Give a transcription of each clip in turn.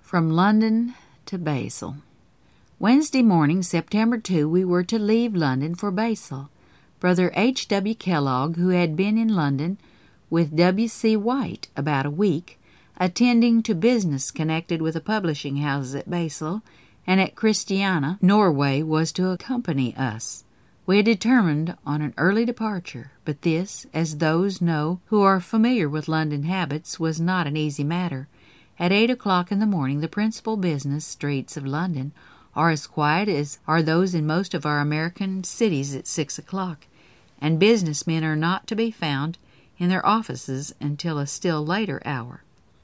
From London to Basel. Wednesday morning, September 2, we were to leave London for Basel. Brother H. W. Kellogg, who had been in London with W. C. White about a week, attending to business connected with the publishing houses at Basel and at Christiania, Norway, was to accompany us. We had determined on an early departure, but this, as those know who are familiar with London habits, was not an easy matter. At 8 o'clock in the morning, the principal business streets of London are as quiet as are those in most of our American cities at 6 o'clock, and businessmen are not to be found in their offices until a still later hour.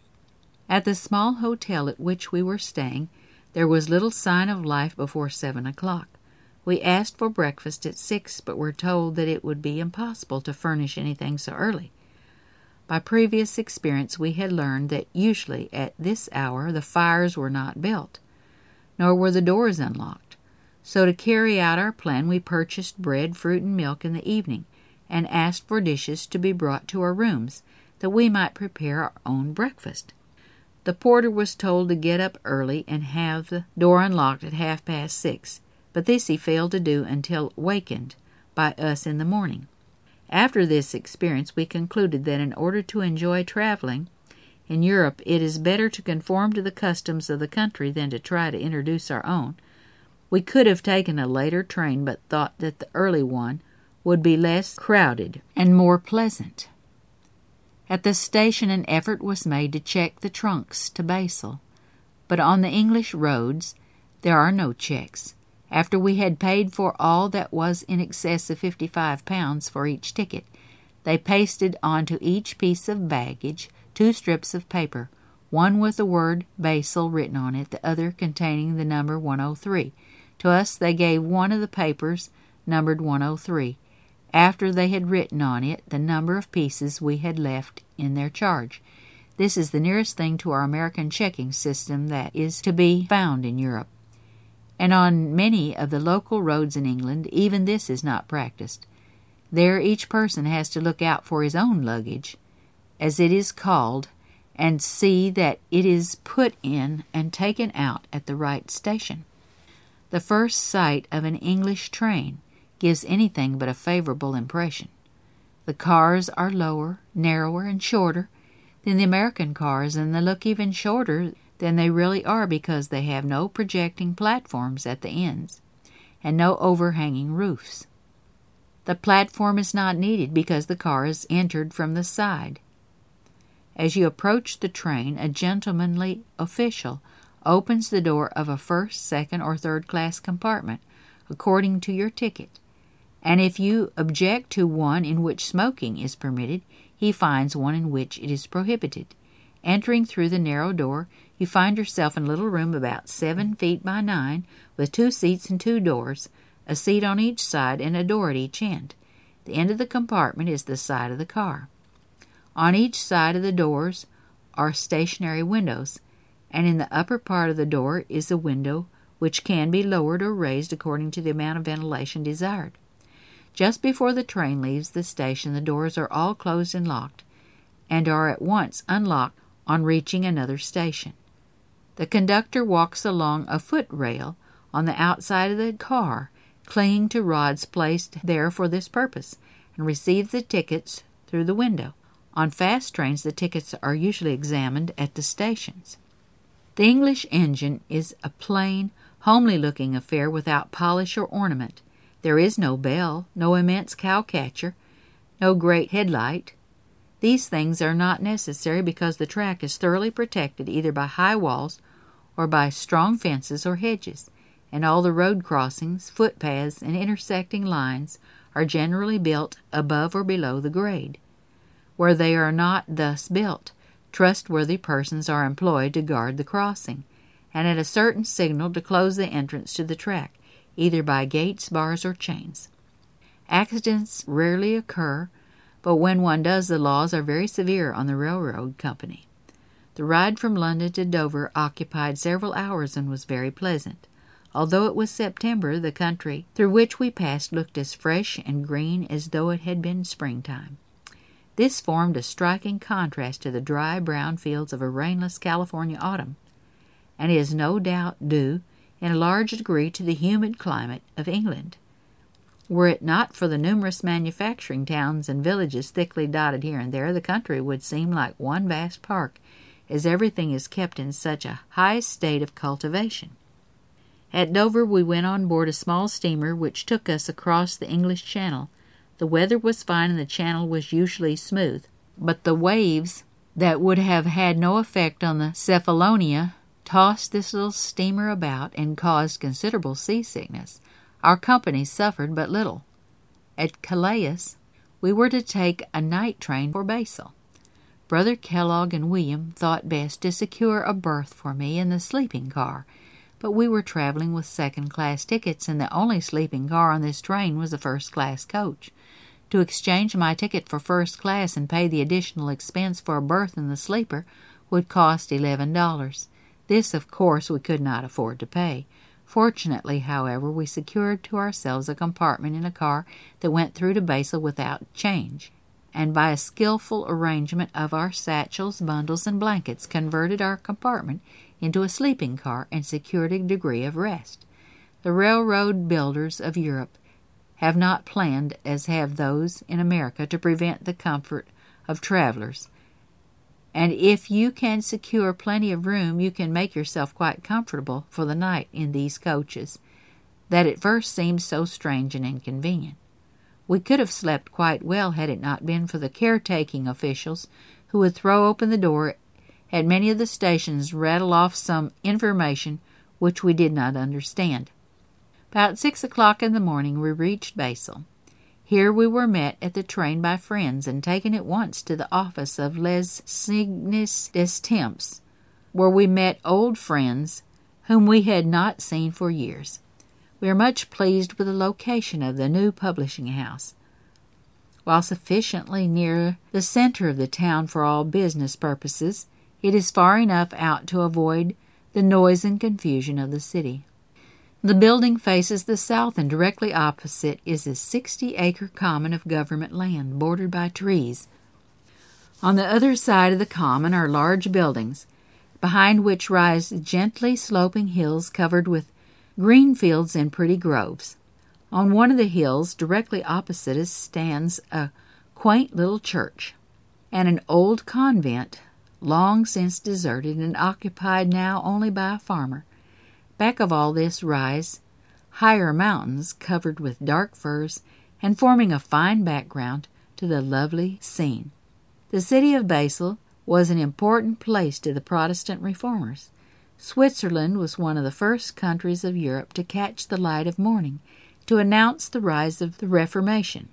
At the small hotel at which we were staying, there was little sign of life before 7 o'clock. We asked for breakfast at 6, but were told that it would be impossible to furnish anything so early. By previous experience we had learned that usually at this hour the fires were not built, nor were the doors unlocked. So to carry out our plan we purchased bread, fruit, and milk in the evening, and asked for dishes to be brought to our rooms, that we might prepare our own breakfast. The porter was told to get up early and have the door unlocked at 6:30, but this he failed to do until wakened by us in the morning. After this experience, we concluded that in order to enjoy traveling in Europe, it is better to conform to the customs of the country than to try to introduce our own. We could have taken a later train, but thought that the early one would be less crowded and more pleasant. At the station, an effort was made to check the trunks to Basel, but on the English roads there are no checks. After we had paid for all that was in excess of £55 for each ticket, they pasted onto each piece of baggage 2 strips of paper, one with the word Basel written on it, the other containing the number 103. To us they gave one of the papers numbered 103, after they had written on it the number of pieces we had left in their charge. This is the nearest thing to our American checking system that is to be found in Europe. And on many of the local roads in England, even this is not practiced. There each person has to look out for his own luggage, as it is called, and see that it is put in and taken out at the right station. The first sight of an English train gives anything but a favorable impression. The cars are lower, narrower, and shorter than the American cars, and they look even shorter than they really are because they have no projecting platforms at the ends and no overhanging roofs. The platform is not needed because the car is entered from the side. As you approach the train, a gentlemanly official opens the door of a first, second, or third-class compartment according to your ticket, and if you object to one in which smoking is permitted, he finds one in which it is prohibited. Entering through the narrow door, you find yourself in a little room about 7 feet by 9, with 2 seats and 2 doors, a seat on each side and a door at each end. The end of the compartment is the side of the car. On each side of the doors are stationary windows, and in the upper part of the door is a window which can be lowered or raised according to the amount of ventilation desired. Just before the train leaves the station, the doors are all closed and locked, and are at once unlocked on reaching another station. The conductor walks along a foot rail on the outside of the car, clinging to rods placed there for this purpose, and receives the tickets through the window. On fast trains, the tickets are usually examined at the stations. The English engine is a plain, homely-looking affair without polish or ornament. There is no bell, no immense cow-catcher, no great headlight. These things are not necessary because the track is thoroughly protected either by high walls or by strong fences or hedges, and all the road crossings, footpaths, and intersecting lines are generally built above or below the grade. Where they are not thus built, trustworthy persons are employed to guard the crossing, and at a certain signal to close the entrance to the track, either by gates, bars, or chains. Accidents rarely occur, but when one does, the laws are very severe on the railroad company. The ride from London to Dover occupied several hours and was very pleasant. Although it was September, the country through which we passed looked as fresh and green as though it had been springtime. This formed a striking contrast to the dry brown fields of a rainless California autumn. and is no doubt due in a large degree to the humid climate of England. Were it not for the numerous manufacturing towns and villages thickly dotted here and there, the country would seem like one vast park, as everything is kept in such a high state of cultivation. At Dover we went on board a small steamer which took us across the English Channel. The weather was fine and the channel was usually smooth, but the waves that would have had no effect on the Cephalonia tossed this little steamer about and caused considerable seasickness. Our company suffered but little. At Calais we were to take a night train for Basel. Brother Kellogg and William thought best to secure a berth for me in the sleeping car, but we were traveling with second-class tickets, and the only sleeping car on this train was a first-class coach. To exchange my ticket for first class and pay the additional expense for a berth in the sleeper would cost $11. This, of course, we could not afford to pay. Fortunately, however, we secured to ourselves a compartment in a car that went through to Basel without change, and by a skillful arrangement of our satchels, bundles, and blankets, converted our compartment into a sleeping car and secured a degree of rest. The railroad builders of Europe have not planned as have those in America to prevent the comfort of travelers, and if you can secure plenty of room, you can make yourself quite comfortable for the night in these coaches, that at first seemed so strange and inconvenient. We could have slept quite well had it not been for the caretaking officials, who would throw open the door at many of the stations, rattle off some information which we did not understand. About 6 o'clock in the morning we reached Basel. Here we were met at the train by friends and taken at once to the office of Les Signes des Temps, where we met old friends whom we had not seen for years. We are much pleased with the location of the new publishing house. While sufficiently near the center of the town for all business purposes, it is far enough out to avoid the noise and confusion of the city. The building faces the south, and directly opposite is a 60-acre common of government land, bordered by trees. On the other side of the common are large buildings, behind which rise gently sloping hills covered with green fields and pretty groves. On one of the hills, directly opposite us, stands a quaint little church, and an old convent, long since deserted and occupied now only by a farmer. Back of all this rise higher mountains covered with dark firs and forming a fine background to the lovely scene. The city of Basel was an important place to the Protestant reformers. Switzerland was one of the first countries of Europe to catch the light of morning, to announce the rise of the Reformation.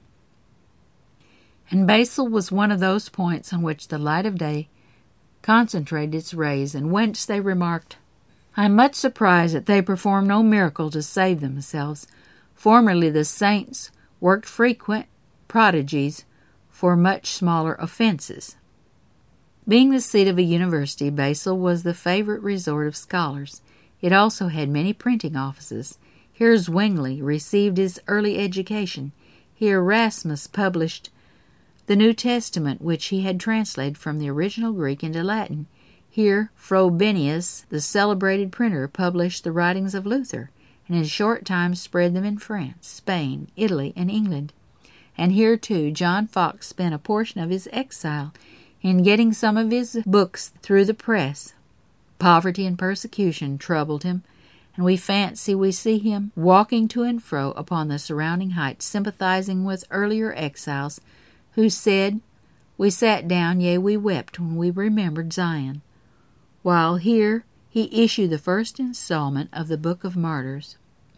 And Basel was one of those points on which the light of day concentrated its rays, and whence they remarked, "I am much surprised that they perform no miracle to save themselves. Formerly the saints worked frequent prodigies for much smaller offenses." Being the seat of a university, Basel was the favorite resort of scholars. It also had many printing offices. Here Zwingli received his early education. Here Erasmus published the New Testament, which he had translated from the original Greek into Latin. Here Frobenius, the celebrated printer, published the writings of Luther, and in a short time spread them in France, Spain, Italy, and England. And here, too, John Fox spent a portion of his exile in getting some of his books through the press. Poverty and persecution troubled him, and we fancy we see him walking to and fro upon the surrounding heights, sympathizing with earlier exiles who said, "We sat down, yea, we wept when we remembered Zion," while here he issued the first installment of the Book of Martyrs.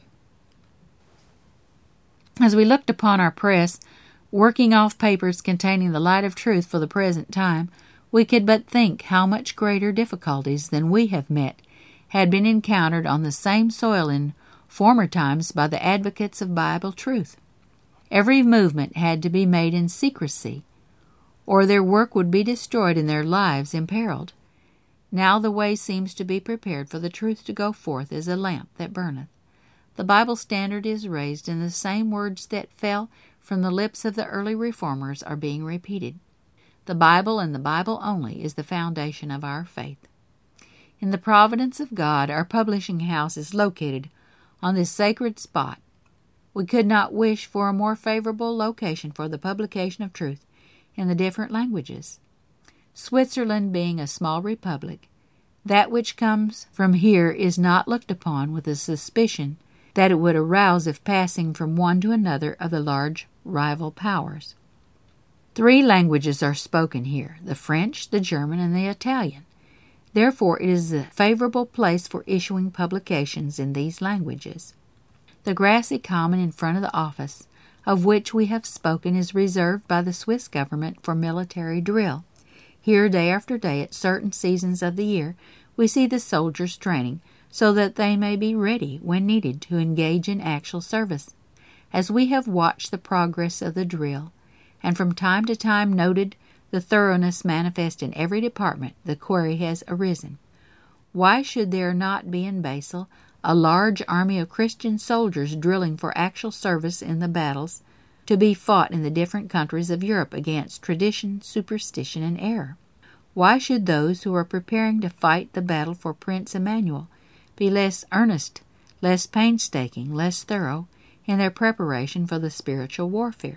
As we looked upon our press, working off papers containing the light of truth for the present time, we could but think how much greater difficulties than we have met had been encountered on the same soil in former times by the advocates of Bible truth. Every movement had to be made in secrecy, or their work would be destroyed and their lives imperiled. Now the way seems to be prepared for the truth to go forth as a lamp that burneth. The Bible standard is raised, and the same words that fell from the lips of the early reformers are being repeated. The Bible and the Bible only is the foundation of our faith. In the providence of God, our publishing house is located on this sacred spot. We could not wish for a more favorable location for the publication of truth in the different languages. Switzerland being a small republic, that which comes from here is not looked upon with the suspicion that it would arouse if passing from one to another of the large rival powers. 3 languages are spoken here, the French, the German, and the Italian. Therefore, it is a favorable place for issuing publications in these languages. The grassy common in front of the office, of which we have spoken, is reserved by the Swiss government for military drill. Here, day after day, at certain seasons of the year, we see the soldiers training, so that they may be ready, when needed, to engage in actual service. As we have watched the progress of the drill, and from time to time noted the thoroughness manifest in every department, the query has arisen: why should there not be in Basel a large army of Christian soldiers drilling for actual service in the battles to be fought in the different countries of Europe against tradition, superstition, and error? Why should those who are preparing to fight the battle for Prince Emmanuel be less earnest, less painstaking, less thorough in their preparation for the spiritual warfare?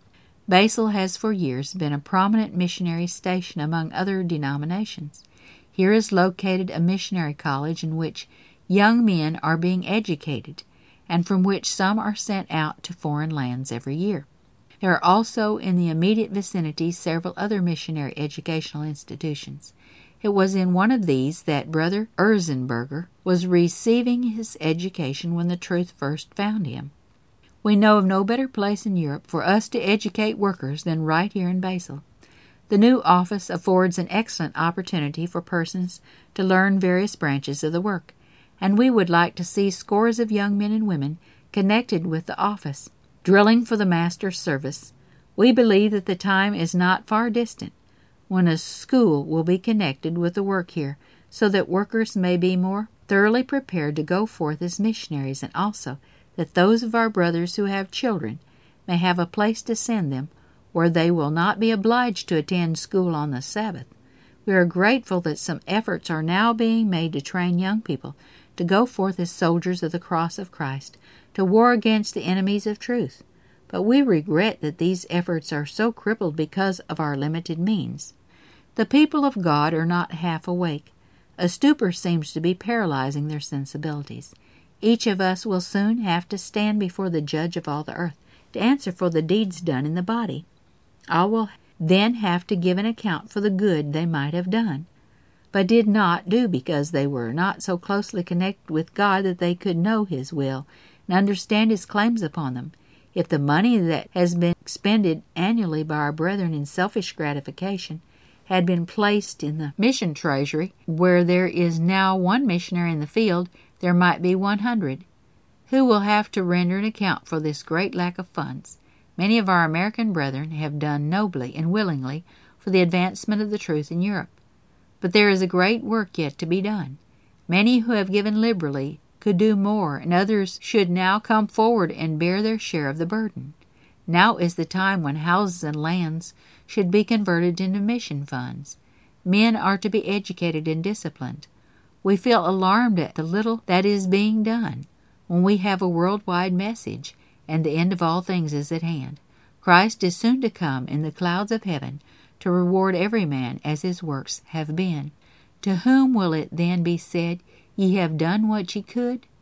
Basel has for years been a prominent missionary station among other denominations. Here is located a missionary college in which young men are being educated, and from which some are sent out to foreign lands every year. There are also in the immediate vicinity several other missionary educational institutions. It was in one of these that Brother Erzenberger was receiving his education when the truth first found him. We know of no better place in Europe for us to educate workers than right here in Basel. The new office affords an excellent opportunity for persons to learn various branches of the work, and we would like to see scores of young men and women connected with the office, drilling for the Master's service. We believe that the time is not far distant when a school will be connected with the work here, so that workers may be more thoroughly prepared to go forth as missionaries, and also that those of our brothers who have children may have a place to send them where they will not be obliged to attend school on the Sabbath. We are grateful that some efforts are now being made to train young people to go forth as soldiers of the cross of Christ, to war against the enemies of truth. But we regret that these efforts are so crippled because of our limited means. The people of God are not half awake. A stupor seems to be paralyzing their sensibilities. Each of us will soon have to stand before the Judge of all the earth to answer for the deeds done in the body. All will then have to give an account for the good they might have done, but did not do because they were not so closely connected with God that they could know His will and understand His claims upon them. If the money that has been expended annually by our brethren in selfish gratification had been placed in the mission treasury, where there is now one missionary in the field, there might be 100, who will have to render an account for this great lack of funds. Many of our American brethren have done nobly and willingly for the advancement of the truth in Europe. But there is a great work yet to be done. Many who have given liberally could do more, and others should now come forward and bear their share of the burden. Now is the time when houses and lands should be converted into mission funds. Men are to be educated and disciplined. We feel alarmed at the little that is being done, when we have a worldwide message, and the end of all things is at hand. Christ is soon to come in the clouds of heaven to reward every man as his works have been. To whom will it then be said, Ye have done what ye could?